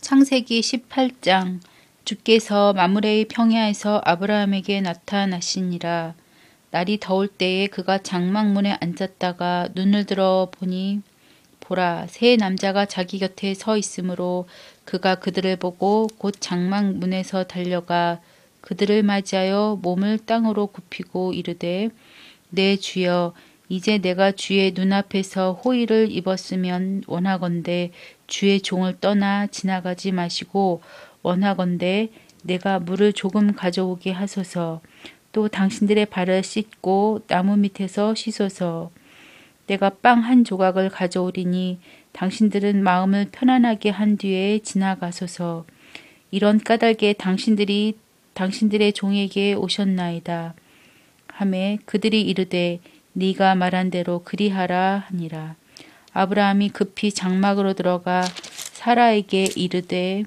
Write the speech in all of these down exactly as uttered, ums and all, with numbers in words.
창세기 십팔 장. 주께서 마므레의 평야에서 아브라함에게 나타나시니라. 날이 더울 때에 그가 장막문에 앉았다가 눈을 들어 보니 보라, 세 남자가 자기 곁에 서 있으므로 그가 그들을 보고 곧 장막문에서 달려가 그들을 맞이하여 몸을 땅으로 굽히고 이르되, 내 주여, 이제 내가 주의 눈앞에서 호의를 입었으면 원하건대 주의 종을 떠나 지나가지 마시고 원하건대 내가 물을 조금 가져오게 하소서. 또 당신들의 발을 씻고 나무 밑에서 씻소서. 내가 빵 한 조각을 가져오리니 당신들은 마음을 편안하게 한 뒤에 지나가소서. 이런 까닭에 당신들이 당신들의 종에게 오셨나이다 하매 그들이 이르되 네가 말한 대로 그리하라 하니라. 아브라함이 급히 장막으로 들어가 사라에게 이르되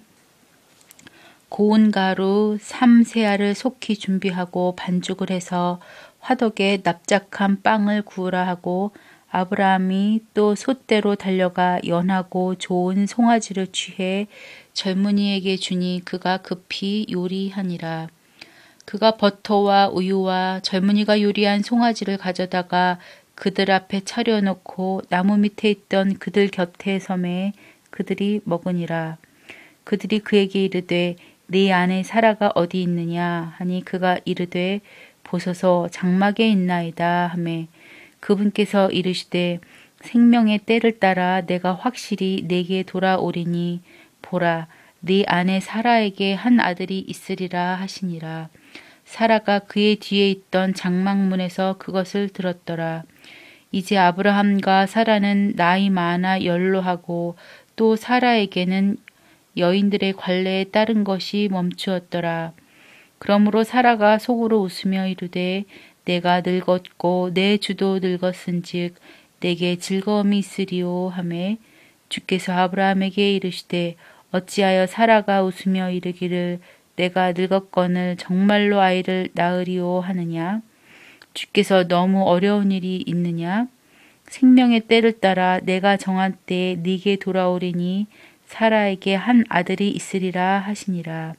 고운 가루 삼 세알을 속히 준비하고 반죽을 해서 화덕에 납작한 빵을 구우라 하고, 아브라함이 또 솥대로 달려가 연하고 좋은 송아지를 취해 젊은이에게 주니 그가 급히 요리하니라. 그가 버터와 우유와 젊은이가 요리한 송아지를 가져다가 그들 앞에 차려놓고 나무 밑에 있던 그들 곁에 섬에 그들이 먹으니라. 그들이 그에게 이르되 네 아내 사라가 어디 있느냐 하니 그가 이르되 보소서 장막에 있나이다 하매 그분께서 이르시되 생명의 때를 따라 내가 확실히 내게 돌아오리니 보라, 네 아내 사라에게 한 아들이 있으리라 하시니라. 사라가 그의 뒤에 있던 장막문에서 그것을 들었더라. 이제 아브라함과 사라는 나이 많아 연로하고 또 사라에게는 여인들의 관례에 따른 것이 멈추었더라. 그러므로 사라가 속으로 웃으며 이르되 내가 늙었고 내 주도 늙었은즉 내게 즐거움이 있으리오 하매 주께서 아브라함에게 이르시되 어찌하여 사라가 웃으며 이르기를 내가 늙었거늘 정말로 아이를 낳으리오 하느냐? 주께서 너무 어려운 일이 있느냐? 생명의 때를 따라 내가 정한 때에 네게 돌아오리니 사라에게 한 아들이 있으리라 하시니라.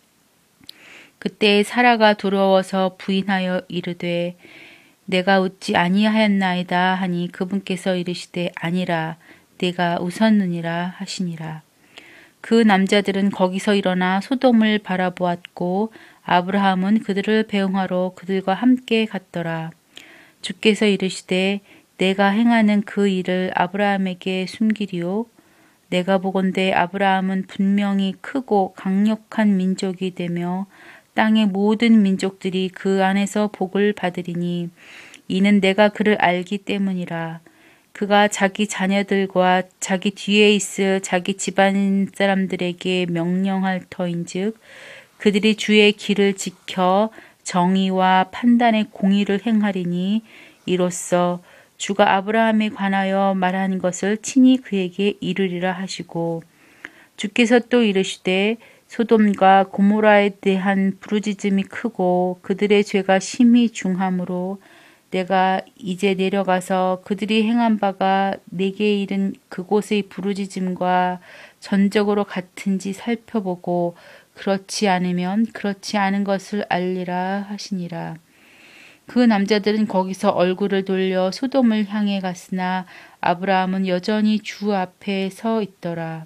그때 사라가 두려워서 부인하여 이르되 내가 웃지 아니하였나이다 하니 그분께서 이르시되 아니라 내가 웃었느니라 하시니라. 그 남자들은 거기서 일어나 소돔을 바라보았고 아브라함은 그들을 배웅하러 그들과 함께 갔더라. 주께서 이르시되 내가 행하는 그 일을 아브라함에게 숨기리오. 내가 보건대 아브라함은 분명히 크고 강력한 민족이 되며 땅의 모든 민족들이 그 안에서 복을 받으리니 이는 내가 그를 알기 때문이라. 그가 자기 자녀들과 자기 뒤에 있을 자기 집안 사람들에게 명령할 터인즉 그들이 주의 길을 지켜 정의와 판단의 공의를 행하리니 이로써 주가 아브라함에 관하여 말한 것을 친히 그에게 이르리라 하시고, 주께서 또 이르시되 소돔과 고모라에 대한 부르짖음이 크고 그들의 죄가 심히 중하므로 내가 이제 내려가서 그들이 행한 바가 내게 이른 그곳의 부르짖음과 전적으로 같은지 살펴보고 그렇지 않으면 그렇지 않은 것을 알리라 하시니라. 그 남자들은 거기서 얼굴을 돌려 소돔을 향해 갔으나 아브라함은 여전히 주 앞에 서 있더라.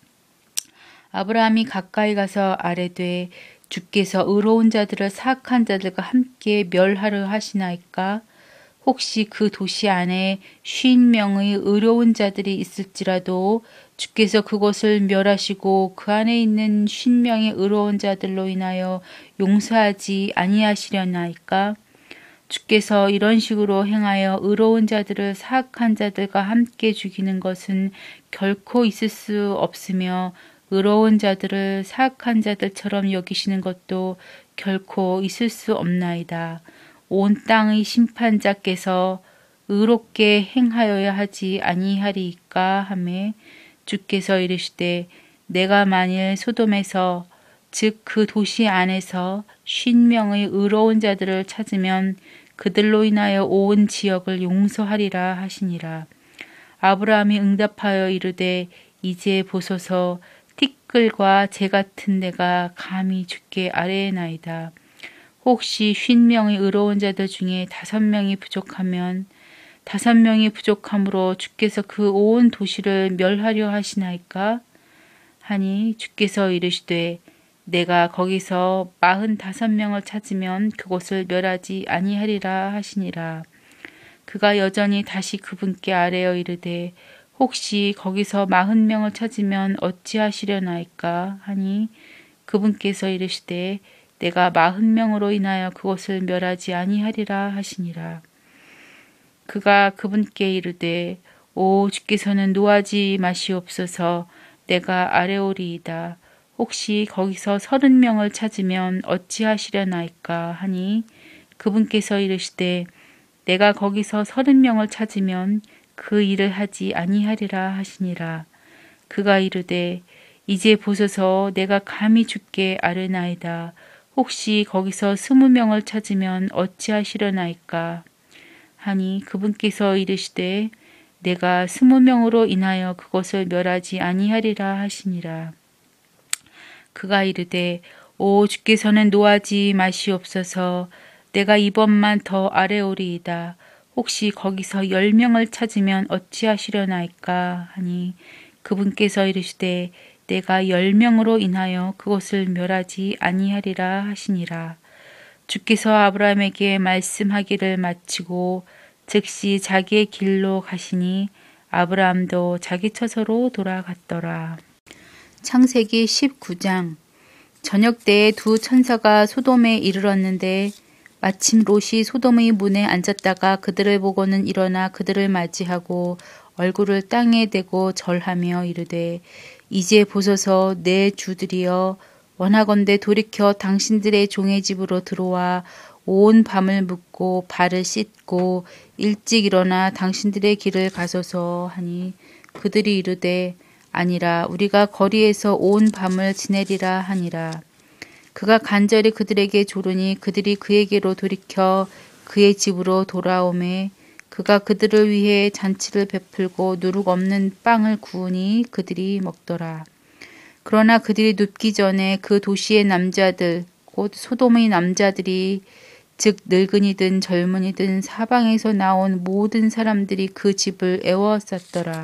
아브라함이 가까이 가서 아뢰되 주께서 의로운 자들을 사악한 자들과 함께 멸하려 하시나이까? 혹시 그 도시 안에 쉰 명의 의로운 자들이 있을지라도 주께서 그곳을 멸하시고 그 안에 있는 쉰 명의 의로운 자들로 인하여 용서하지 아니하시려나이까? 주께서 이런 식으로 행하여 의로운 자들을 사악한 자들과 함께 죽이는 것은 결코 있을 수 없으며 의로운 자들을 사악한 자들처럼 여기시는 것도 결코 있을 수 없나이다. 온 땅의 심판자께서 의롭게 행하여야 하지 아니하리이까 하매 주께서 이르시되 내가 만일 소돔에서 즉 그 도시 안에서 쉰 명의 의로운 자들을 찾으면 그들로 인하여 온 지역을 용서하리라 하시니라. 아브라함이 응답하여 이르되 이제 보소서 티끌과 재 같은 내가 감히 주께 아뢰나이다. 혹시 쉰 명의 의로운 자들 중에 다섯 명이 부족하면 다섯 명이 부족함으로 주께서 그 온 도시를 멸하려 하시나이까? 하니 주께서 이르시되 내가 거기서 마흔 다섯 명을 찾으면 그곳을 멸하지 아니하리라 하시니라. 그가 여전히 다시 그분께 아뢰어 이르되 혹시 거기서 마흔 명을 찾으면 어찌하시려나이까? 하니 그분께서 이르시되 내가 마흔 명으로 인하여 그곳을 멸하지 아니하리라 하시니라. 그가 그분께 이르되 오 주께서는 노하지 마시옵소서. 내가 아뢰오리이다. 혹시 거기서 서른 명을 찾으면 어찌하시려나이까? 하니 그분께서 이르시되 내가 거기서 서른 명을 찾으면 그 일을 하지 아니하리라 하시니라. 그가 이르되 이제 보소서 내가 감히 주께 아뢰나이다. 혹시 거기서 스무 명을 찾으면 어찌하시려나이까? 하니 그분께서 이르시되 내가 스무 명으로 인하여 그것을 멸하지 아니하리라 하시니라. 그가 이르되 오 주께서는 노하지 마시옵소서. 내가 이번만 더 아뢰오리이다. 혹시 거기서 열 명을 찾으면 어찌하시려나이까? 하니 그분께서 이르시되 내가 열 명으로 인하여 그것을 멸하지 아니하리라 하시니라. 주께서 아브라함에게 말씀하기를 마치고 즉시 자기의 길로 가시니 아브라함도 자기 처소로 돌아갔더라. 창세기 십구 장. 저녁 때에 두 천사가 소돔에 이르렀는데 마침 롯이 소돔의 문에 앉았다가 그들을 보고는 일어나 그들을 맞이하고 얼굴을 땅에 대고 절하며 이르되 이제 보소서 내 주들이여 원하건대 돌이켜 당신들의 종의 집으로 들어와 온 밤을 묵고 발을 씻고 일찍 일어나 당신들의 길을 가소서 하니 그들이 이르되 아니라 우리가 거리에서 온 밤을 지내리라 하니라. 그가 간절히 그들에게 조르니 그들이 그에게로 돌이켜 그의 집으로 돌아오매 그가 그들을 위해 잔치를 베풀고 누룩 없는 빵을 구우니 그들이 먹더라. 그러나 그들이 눕기 전에 그 도시의 남자들 곧 소돔의 남자들이 즉 늙은이든 젊은이든 사방에서 나온 모든 사람들이 그 집을 애워쌌더라.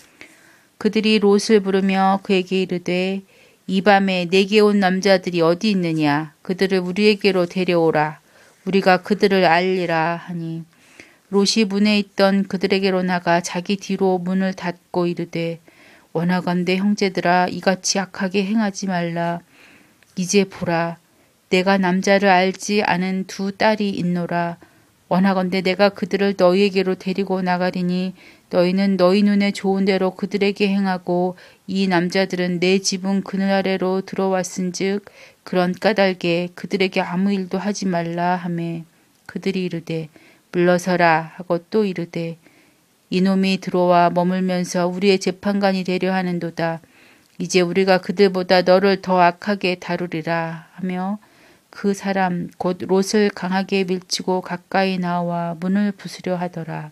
그들이 롯을 부르며 그에게 이르되 이 밤에 내게 온 남자들이 어디 있느냐? 그들을 우리에게로 데려오라. 우리가 그들을 알리라 하니 롯이 문에 있던 그들에게로 나가 자기 뒤로 문을 닫고 이르되 원하건대 형제들아 이같이 악하게 행하지 말라. 이제 보라 내가 남자를 알지 않은 두 딸이 있노라. 원하건대 내가 그들을 너희에게로 데리고 나가리니 너희는 너희 눈에 좋은 대로 그들에게 행하고 이 남자들은 내 지붕 그늘 아래로 들어왔은즉 그런 까닭에 그들에게 아무 일도 하지 말라 하매 그들이 이르되 물러서라 하고 또 이르되 이놈이 들어와 머물면서 우리의 재판관이 되려 하는도다. 이제 우리가 그들보다 너를 더 악하게 다루리라 하며 그 사람 곧 롯을 강하게 밀치고 가까이 나와 문을 부수려 하더라.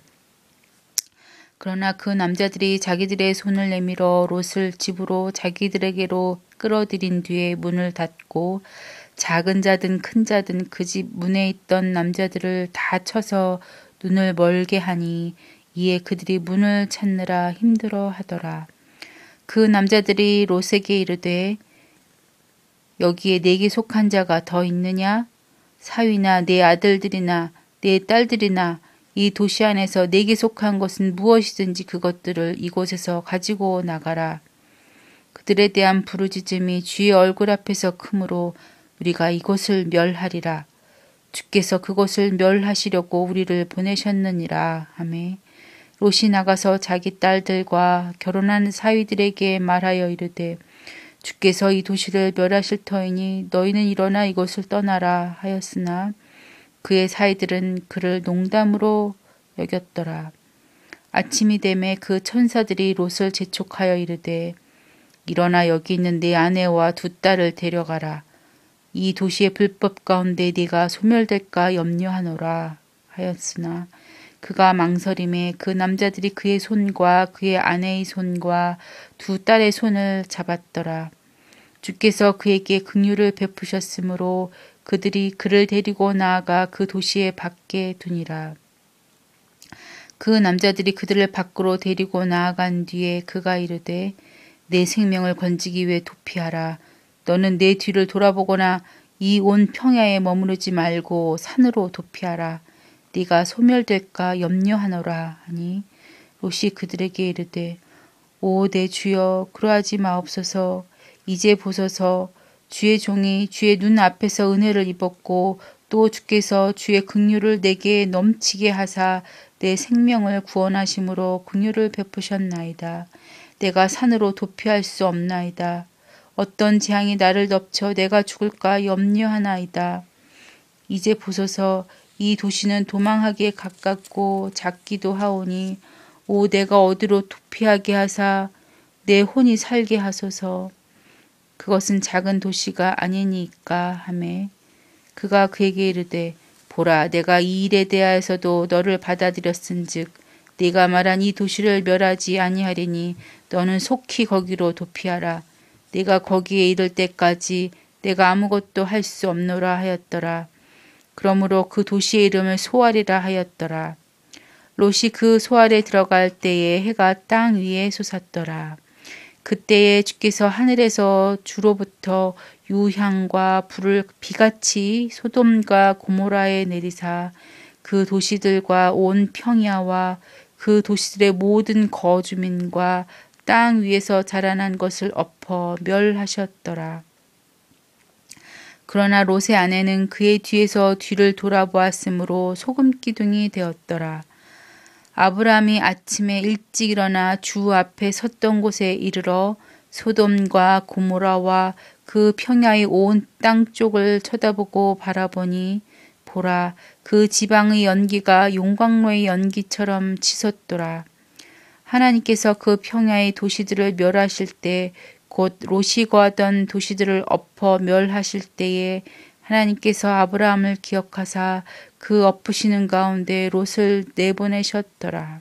그러나 그 남자들이 자기들의 손을 내밀어 롯을 집으로 자기들에게로 끌어들인 뒤에 문을 닫고 작은 자든 큰 자든 그 집 문에 있던 남자들을 다 쳐서 눈을 멀게 하니 이에 그들이 문을 찾느라 힘들어 하더라. 그 남자들이 롯에게 이르되 여기에 내게 속한 자가 더 있느냐? 사위나 내 아들들이나 내 딸들이나 이 도시 안에서 내게 속한 것은 무엇이든지 그것들을 이곳에서 가지고 나가라. 그들에 대한 부르짖음이 주의 얼굴 앞에서 크므로 우리가 이곳을 멸하리라. 주께서 그곳을 멸하시려고 우리를 보내셨느니라 하매 롯이 나가서 자기 딸들과 결혼한 사위들에게 말하여 이르되 주께서 이 도시를 멸하실 터이니 너희는 일어나 이곳을 떠나라 하였으나 그의 사이들은 그를 농담으로 여겼더라. 아침이 되매 그 천사들이 롯을 재촉하여 이르되 일어나 여기 있는 내 아내와 두 딸을 데려가라. 이 도시의 불법 가운데 네가 소멸될까 염려하노라 하였으나 그가 망설임에 그 남자들이 그의 손과 그의 아내의 손과 두 딸의 손을 잡았더라. 주께서 그에게 긍휼을 베푸셨으므로 그들이 그를 데리고 나아가 그 도시의 밖에 두니라. 그 남자들이 그들을 밖으로 데리고 나아간 뒤에 그가 이르되 내 생명을 건지기 위해 도피하라. 너는 내 뒤를 돌아보거나 이 온 평야에 머무르지 말고 산으로 도피하라. 네가 소멸될까 염려하노라 하니 롯이 그들에게 이르되 오 내 주여 그러하지 마옵소서. 이제 보소서. 주의 종이 주의 눈 앞에서 은혜를 입었고 또 주께서 주의 긍휼을 내게 넘치게 하사 내 생명을 구원하심으로 긍휼을 베푸셨나이다. 내가 산으로 도피할 수 없나이다. 어떤 재앙이 나를 덮쳐 내가 죽을까 염려하나이다. 이제 보소서. 이 도시는 도망하기에 가깝고 작기도 하오니 오 내가 어디로 도피하게 하사 내 혼이 살게 하소서. 그것은 작은 도시가 아니니까 하매 그가 그에게 이르되 보라 내가 이 일에 대하여서도 너를 받아들였은즉 네가 말한 이 도시를 멸하지 아니하리니 너는 속히 거기로 도피하라. 네가 거기에 이를 때까지 내가 아무것도 할 수 없노라 하였더라. 그러므로 그 도시의 이름을 소알이라 하였더라. 롯이 그 소알에 들어갈 때에 해가 땅 위에 솟았더라. 그때에 주께서 하늘에서 주로부터 유향과 불을 비같이 소돔과 고모라에 내리사 그 도시들과 온 평야와 그 도시들의 모든 거주민과 땅 위에서 자라난 것을 엎어 멸하셨더라. 그러나 롯의 아내는 그의 뒤에서 뒤를 돌아보았으므로 소금 기둥이 되었더라. 아브라함이 아침에 일찍 일어나 주 앞에 섰던 곳에 이르러 소돔과 고모라와 그 평야의 온 땅 쪽을 쳐다보고 바라보니 보라 그 지방의 연기가 용광로의 연기처럼 치솟더라. 하나님께서 그 평야의 도시들을 멸하실 때 곧 롯이 거하던 도시들을 엎어 멸하실 때에 하나님께서 아브라함을 기억하사 그 엎으시는 가운데 롯을 내보내셨더라.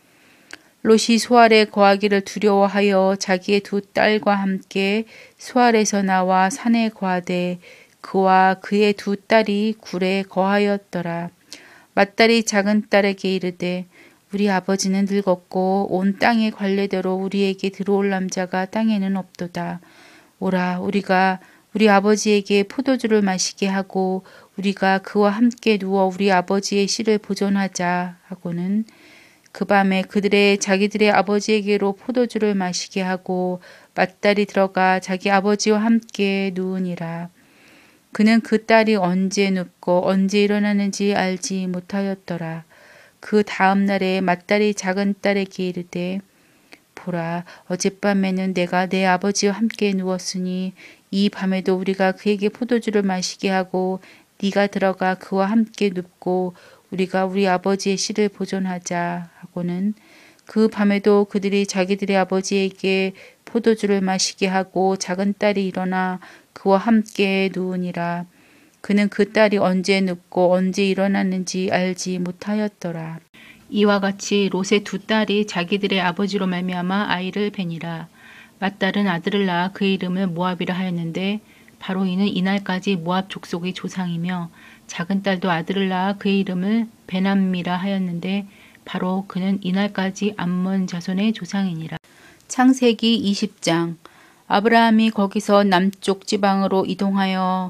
롯이 소알에 거하기를 두려워하여 자기의 두 딸과 함께 소알에서 나와 산에 거하되 그와 그의 두 딸이 굴에 거하였더라. 맏딸이 작은 딸에게 이르되 우리 아버지는 늙었고 온 땅의 관례대로 우리에게 들어올 남자가 땅에는 없도다. 오라 우리가 우리 아버지에게 포도주를 마시게 하고 우리가 그와 함께 누워 우리 아버지의 씨를 보존하자 하고는 그 밤에 그들의 자기들의 아버지에게로 포도주를 마시게 하고 맏딸이 들어가 자기 아버지와 함께 누우니라. 그는 그 딸이 언제 눕고 언제 일어나는지 알지 못하였더라. 그 다음 날에 맏딸이 작은 딸에게 이르되 보라 어젯밤에는 내가 내 아버지와 함께 누웠으니 이 밤에도 우리가 그에게 포도주를 마시게 하고 네가 들어가 그와 함께 눕고 우리가 우리 아버지의 씨를 보존하자 하고는 그 밤에도 그들이 자기들의 아버지에게 포도주를 마시게 하고 작은 딸이 일어나 그와 함께 누우니라. 그는 그 딸이 언제 눕고 언제 일어났는지 알지 못하였더라. 이와 같이 롯의 두 딸이 자기들의 아버지로 말미암아 아이를 베니라. 맏딸은 아들을 낳아 그의 이름을 모압이라 하였는데 바로 이는 이날까지 모압 족속의 조상이며 작은 딸도 아들을 낳아 그의 이름을 베남미라 하였는데 바로 그는 이날까지 암몬 자손의 조상이니라. 창세기 이십 장. 아브라함이 거기서 남쪽 지방으로 이동하여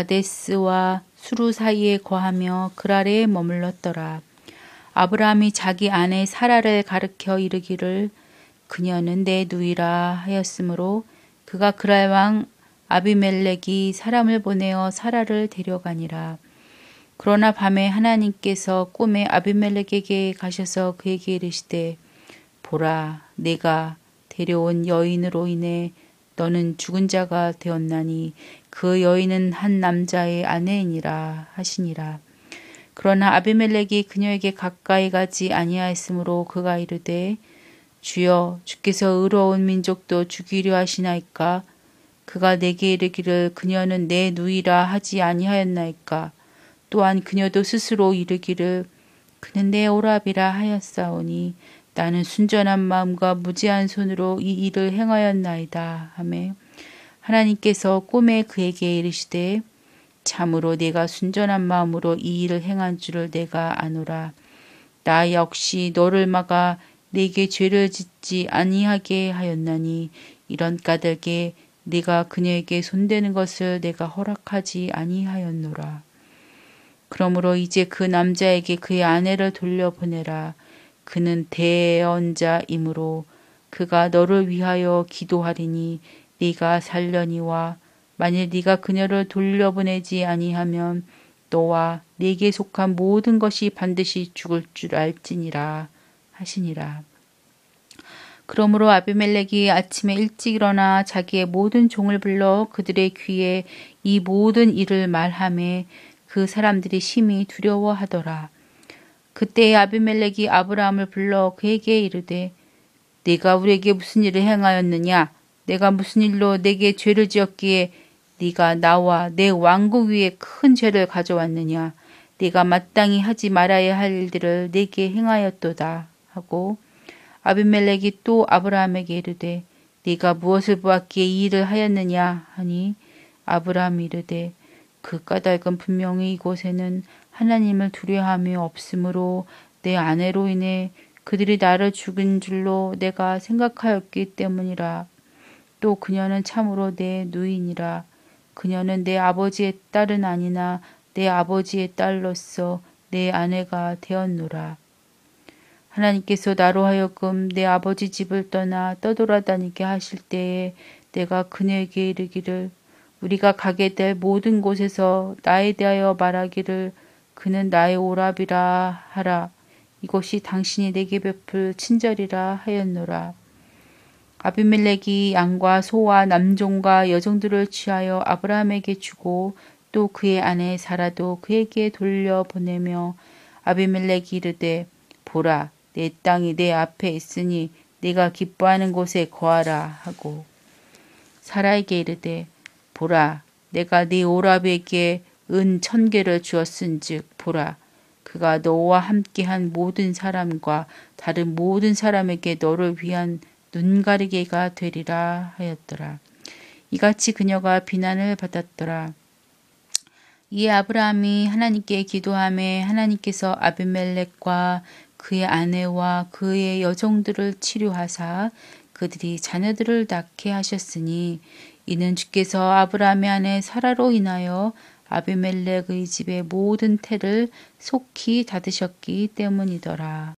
가데스와 수루 사이에 거하며 그랄에 머물렀더라. 아브라함이 자기 아내 사라를 가르켜 이르기를 그녀는 내 누이라 하였으므로 그가 그랄 왕 아비멜렉이 사람을 보내어 사라를 데려가니라. 그러나 밤에 하나님께서 꿈에 아비멜렉에게 가셔서 그에게 이르시되 보라 내가 데려온 여인으로 인해 너는 죽은 자가 되었나니 그 여인은 한 남자의 아내이니라 하시니라. 그러나 아비멜렉이 그녀에게 가까이 가지 아니하였으므로 그가 이르되 주여 주께서 의로운 민족도 죽이려 하시나이까. 그가 내게 이르기를 그녀는 내 누이라 하지 아니하였나이까. 또한 그녀도 스스로 이르기를 그는 내 오랍이라 하였사오니 나는 순전한 마음과 무지한 손으로 이 일을 행하였나이다 하매 하나님께서 꿈에 그에게 이르시되 참으로 내가 순전한 마음으로 이 일을 행한 줄을 내가 아노라. 나 역시 너를 막아 내게 죄를 짓지 아니하게 하였나니 이런 까닭에 네가 그녀에게 손대는 것을 내가 허락하지 아니하였노라. 그러므로 이제 그 남자에게 그의 아내를 돌려보내라. 그는 대언자이므로 그가 너를 위하여 기도하리니 네가 살려니와 만일 네가 그녀를 돌려보내지 아니하면 너와 네게 속한 모든 것이 반드시 죽을 줄 알지니라 하시니라. 그러므로 아비멜렉이 아침에 일찍 일어나 자기의 모든 종을 불러 그들의 귀에 이 모든 일을 말하매 그 사람들이 심히 두려워하더라. 그때 아비멜렉이 아브라함을 불러 그에게 이르되 네가 우리에게 무슨 일을 행하였느냐? 내가 무슨 일로 네게 죄를 지었기에 네가 나와 내 왕국 위에 큰 죄를 가져왔느냐? 네가 마땅히 하지 말아야 할 일들을 네게 행하였도다 하고 아비멜렉이 또 아브라함에게 이르되 네가 무엇을 보았기에 이 일을 하였느냐 하니 아브라함이 이르되 그 까닭은 분명히 이곳에는 하나님을 두려워함이 없으므로 내 아내로 인해 그들이 나를 죽인 줄로 내가 생각하였기 때문이라. 또 그녀는 참으로 내 누이니라. 그녀는 내 아버지의 딸은 아니나 내 아버지의 딸로서 내 아내가 되었노라. 하나님께서 나로 하여금 내 아버지 집을 떠나 떠돌아다니게 하실 때에 내가 그녀에게 이르기를 우리가 가게 될 모든 곳에서 나에 대하여 말하기를 그는 나의 오랍이라 하라. 이것이 당신이 내게 베풀 친절이라 하였노라. 아비멜렉이 양과 소와 남종과 여종들을 취하여 아브라함에게 주고 또 그의 아내 사라도 그에게 돌려보내며 아비멜렉이 이르되 보라 내 땅이 내 앞에 있으니 네가 기뻐하는 곳에 거하라 하고 사라에게 이르되 보라 내가 네 오랍에게 은 천 개를 주었은즉 보라 그가 너와 함께한 모든 사람과 다른 모든 사람에게 너를 위한 눈가리개가 되리라 하였더라. 이같이 그녀가 비난을 받았더라. 이에 아브라함이 하나님께 기도하매 하나님께서 아비멜렉과 그의 아내와 그의 여종들을 치료하사 그들이 자녀들을 낳게 하셨으니 이는 주께서 아브라함의 아내 사라로 인하여 아비멜렉의 집의 모든 태를 속히 닫으셨기 때문이더라.